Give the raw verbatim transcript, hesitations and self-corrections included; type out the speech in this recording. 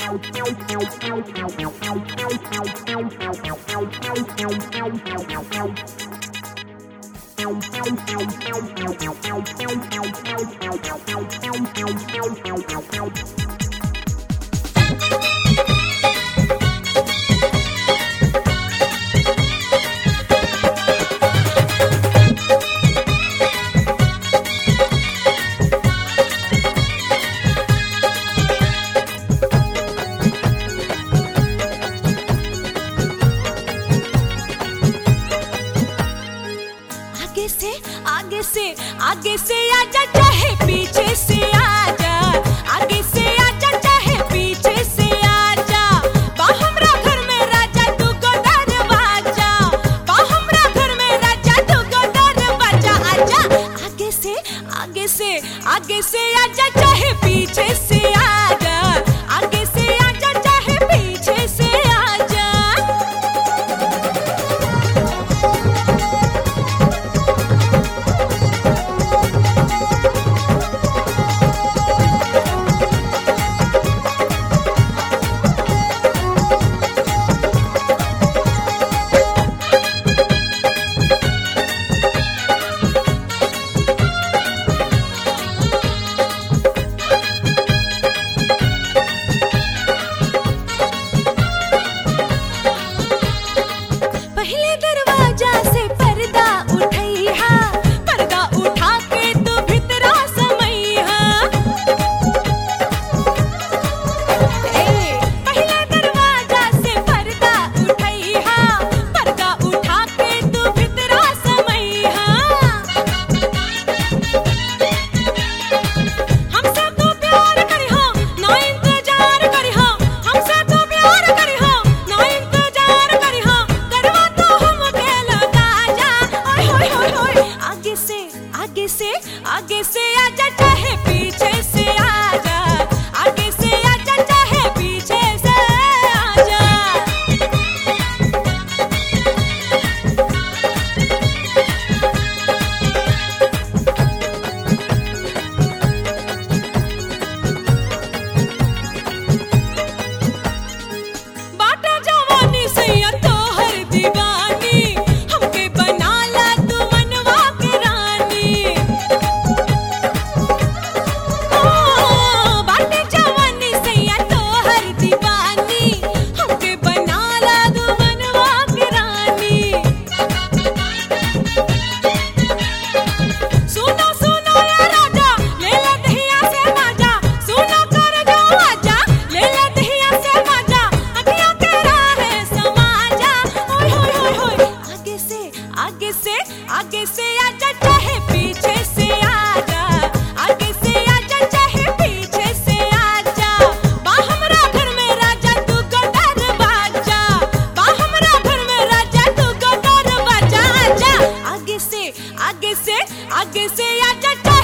आगे से आगे से आगे से आजा चाहे पीछे से आजा, आगे से आजा चाहे पीछे से आजा, बा हमरा घर में राजा तू को दरवाजा, बा हमरा घर में राजा तू को दरवाजा। आजा आगे से आगे से आगे से आजा चाहे पीछे से आजा, आगे से आजा चाहे पीछे से आजा। पहले दरवाजा से पर्दा उठैहा, पर्दा उठा के तू भितरा समैहा। ए पहले दरवाजा से पर्दा उठैहा, पर्दा उठा के तू भितरा समैहा। हमसे तू प्यार करिहा ना इंतजार करिहा, हमसे तू प्यार करिहा ना इंतजार करिहा, करवा तो हम अकेला ताजा। ओए होए होए होए आगे से आगे से आगे से आजा चाहे पीछे से आजा, आगे से आजा चाहे पीछे से आजा। बाटा जवानी सैया तोहर दीवानी, हमके बनाला तू मनवा के रानी। ओ बाटे जवानी सैया तोहर दीवानी, हमके बनाला तू मनवा के रानी। सुनो सुनो या राजा ले ले दहिया से माजा, सुनो कर जो आजा ले ले दहिया से माजा, अखियां तेरा है समाजा। ओए होए होए होए आगे से आगे से आगे से आजा चाहे पीछे से आजा, आगे से आजा चाहे पीछे से आजा, बा हमरा घर में राजा तू को दरवाजा, बा हमरा घर में राजा तू को दरवाजा। आजा आगे से आगे से आगे से आजा।